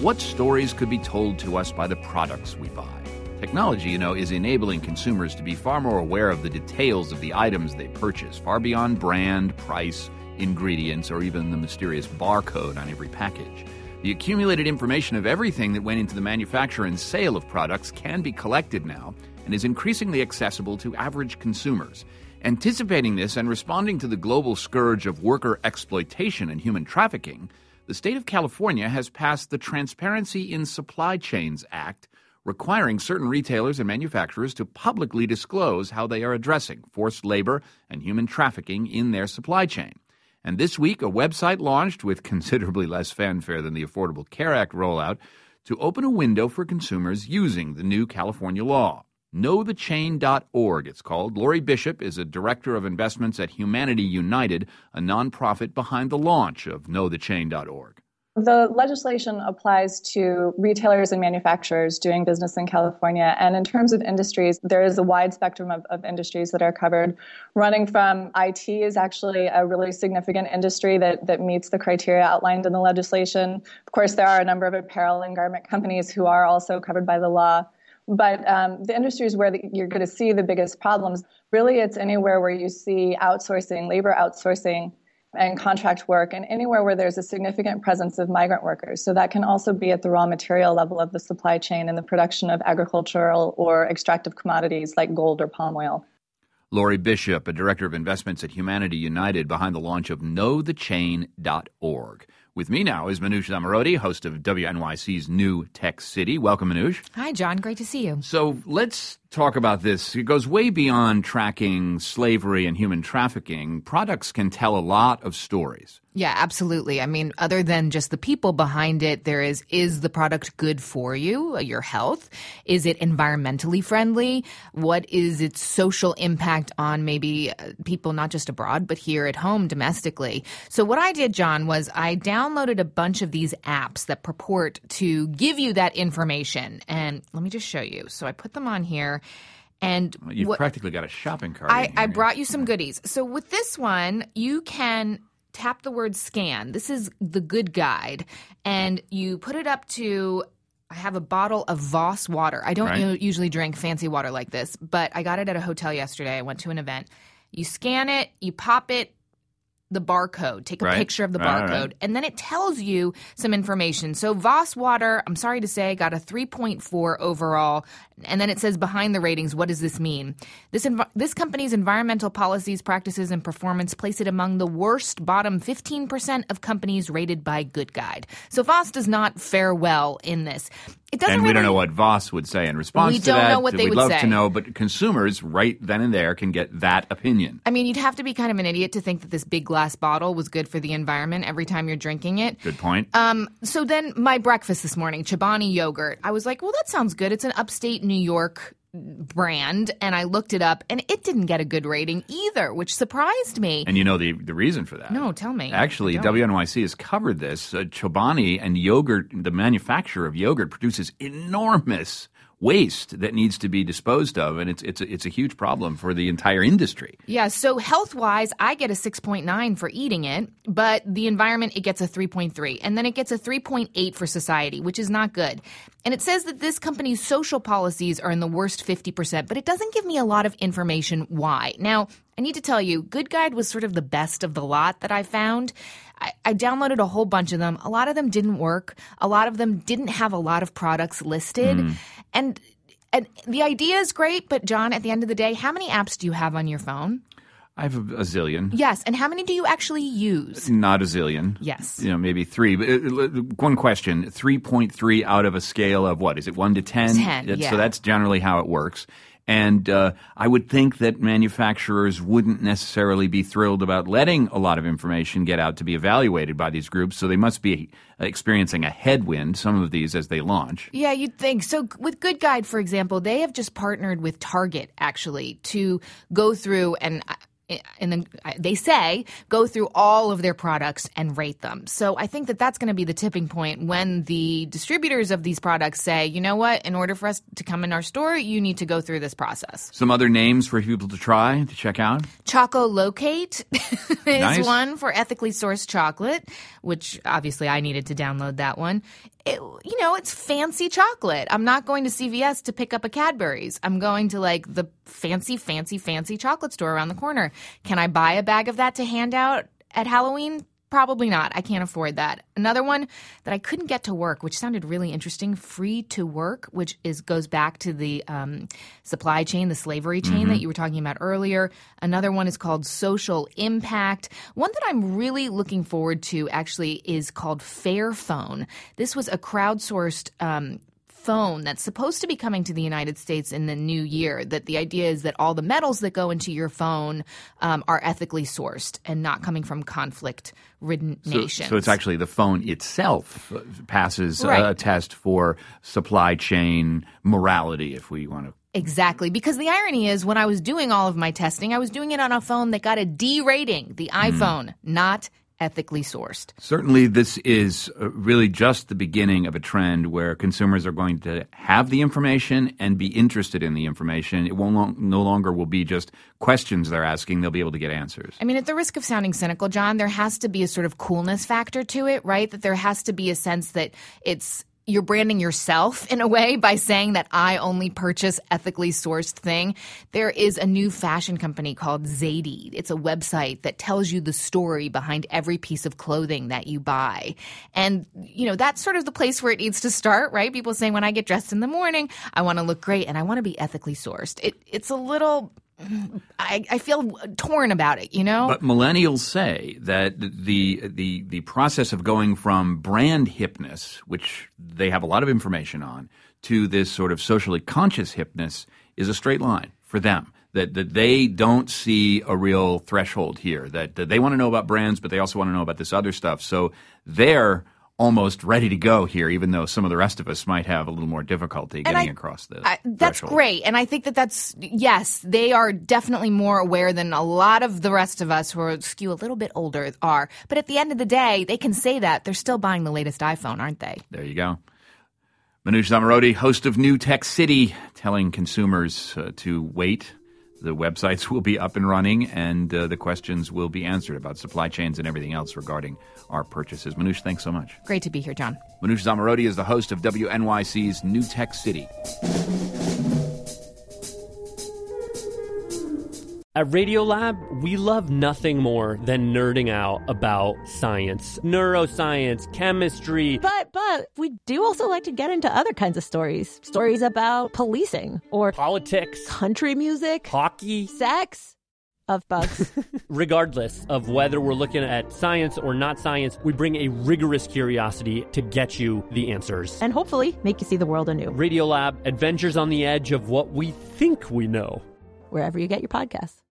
what stories could be told to us by the products we buy. Technology, is enabling consumers to be far more aware of the details of the items they purchase, far beyond brand, price, ingredients, or even the mysterious barcode on every package. The accumulated information of everything that went into the manufacture and sale of products can be collected now and is increasingly accessible to average consumers. Anticipating this and responding to the global scourge of worker exploitation and human trafficking, the state of California has passed the Transparency in Supply Chains Act, requiring certain retailers and manufacturers to publicly disclose how they are addressing forced labor and human trafficking in their supply chain. And this week, a website launched with considerably less fanfare than the Affordable Care Act rollout to open a window for consumers using the new California law. KnowTheChain.org, it's called. Lori Bishop is a director of investments at Humanity United, a nonprofit behind the launch of KnowTheChain.org. The legislation applies to retailers and manufacturers doing business in California. And in terms of industries, there is a wide spectrum of industries that are covered. Running from IT is actually a really significant industry that meets the criteria outlined in the legislation. Of course, there are a number of apparel and garment companies who are also covered by the law. But the industries where you're going to see the biggest problems, really it's anywhere where you see outsourcing, labor outsourcing, and contract work, and anywhere where there's a significant presence of migrant workers. So that can also be at the raw material level of the supply chain in the production of agricultural or extractive commodities like gold or palm oil. Lori Bishop, a director of investments at Humanity United, behind the launch of KnowTheChain.org. With me now is Manoush Zomorodi, host of WNYC's New Tech City. Welcome, Manoush. Hi, John. Great to see you. So let's talk about this. It goes way beyond tracking slavery and human trafficking. Products can tell a lot of stories. Yeah, absolutely. I mean, other than just the people behind it, there is the product good for you, your health? Is it environmentally friendly? What is its social impact on maybe people not just abroad, but here at home domestically? So what I did, John, was I downloaded a bunch of these apps that purport to give you that information. And let me just show you. So I put them on here. And you've practically got a shopping cart. I brought you some goodies. So with this one, you can tap the word scan. This is the Good Guide. And you put it up to, I have a bottle of Voss water. I don't usually drink fancy water like this, but I got it at a hotel yesterday. I went to an event. You scan it, you pop it, the barcode, take a picture of the barcode, and then it tells you some information. So Voss water, I'm sorry to say, got a 3.4 overall. And then it says behind the ratings, what does this mean? This company's environmental policies, practices, and performance place it among the worst bottom 15% of companies rated by Good Guide. So Voss does not fare well in this. And we don't know what Voss would say in response to that. We don't know what they would say. We'd love to know, but consumers right then and there can get that opinion. I mean, you'd have to be kind of an idiot to think that this big glass bottle was good for the environment every time you're drinking it. Good point. So then my breakfast this morning, Chobani yogurt, I was like, well, that sounds good. It's an upstate New York brand, and I looked it up, and it didn't get a good rating either, which surprised me. And you know the reason for that? No, tell me. Actually, WNYC has covered this. Chobani and yogurt, the manufacturer of yogurt, produces enormous waste that needs to be disposed of, and it's a huge problem for the entire industry. Yeah, so health-wise, I get a 6.9 for eating it, but the environment, it gets a 3.3, and then it gets a 3.8 for society, which is not good. And it says that this company's social policies are in the worst 50%, but it doesn't give me a lot of information why. Now, I need to tell you, Good Guide was sort of the best of the lot that I found. I downloaded a whole bunch of them. A lot of them didn't work. A lot of them didn't have a lot of products listed. And the idea is great, but John, at the end of the day, how many apps do you have on your phone? I have a zillion. Yes, and how many do you actually use? Not a zillion. Yes. Maybe 3. But one question, 3.3 out of a scale of what? Is it 1 to 10? 10, yeah. So that's generally how it works. And I would think that manufacturers wouldn't necessarily be thrilled about letting a lot of information get out to be evaluated by these groups, so they must be experiencing a headwind, some of these, as they launch. Yeah, you'd think. So with Good Guide, for example, they have just partnered with Target, actually, to go through and then they say go through all of their products and rate them. So I think that that's going to be the tipping point when the distributors of these products say, you know what, in order for us to come in our store, you need to go through this process. Some other names for people to try, to check out? Choco Locate is nice. One for ethically sourced chocolate, which obviously I needed to download that one. it's fancy chocolate. I'm not going to CVS to pick up a Cadbury's. I'm going to like the fancy chocolate store around the corner. Can I buy a bag of that to hand out at Halloween? Probably not. I can't afford that. Another one that I couldn't get to work, which sounded really interesting, free to work, which goes back to the supply chain, the slavery chain that you were talking about earlier. Another one is called social impact. One that I'm really looking forward to actually is called Fairphone. This was a crowdsourced phone that's supposed to be coming to the United States in the new year. That the idea is that all the metals that go into your phone are ethically sourced and not coming from conflict-ridden nations. So it's actually the phone itself passes a test for supply chain morality, if we want to. Exactly. Because the irony is when I was doing all of my testing, I was doing it on a phone that got a D rating, the iPhone, not ethically sourced. Certainly, this is really just the beginning of a trend where consumers are going to have the information and be interested in the information. It no longer will be just questions they're asking. They'll be able to get answers. I mean, at the risk of sounding cynical, John, there has to be a sort of coolness factor to it, right? That there has to be a sense that you're branding yourself in a way by saying that I only purchase ethically sourced thing. There is a new fashion company called Zadie. It's a website that tells you the story behind every piece of clothing that you buy. And, that's sort of the place where it needs to start, right? People saying when I get dressed in the morning, I want to look great and I want to be ethically sourced. It's a little... I feel torn about it, But millennials say that the process of going from brand hipness, which they have a lot of information on, to this sort of socially conscious hipness is a straight line for them. That they don't see a real threshold here. That they want to know about brands, but they also want to know about this other stuff. So they're almost ready to go here, even though some of the rest of us might have a little more difficulty getting across the That's threshold. Great. And I think yes, they are definitely more aware than a lot of the rest of us who are skew a little bit older are. But at the end of the day, they can say that. They're still buying the latest iPhone, aren't they? There you go. Manoush Zomorodi, host of New Tech City, telling consumers to wait. The websites will be up and running, and the questions will be answered about supply chains and everything else regarding our purchases. Manoush, thanks so much. Great to be here, John. Manoush Zomorodi is the host of WNYC's New Tech City. At Radiolab, we love nothing more than nerding out about science, neuroscience, chemistry. But we do also like to get into other kinds of stories. Stories about policing or politics, country music, hockey, sex, of bugs. Regardless of whether we're looking at science or not science, we bring a rigorous curiosity to get you the answers. And hopefully make you see the world anew. Radiolab, adventures on the edge of what we think we know. Wherever you get your podcasts.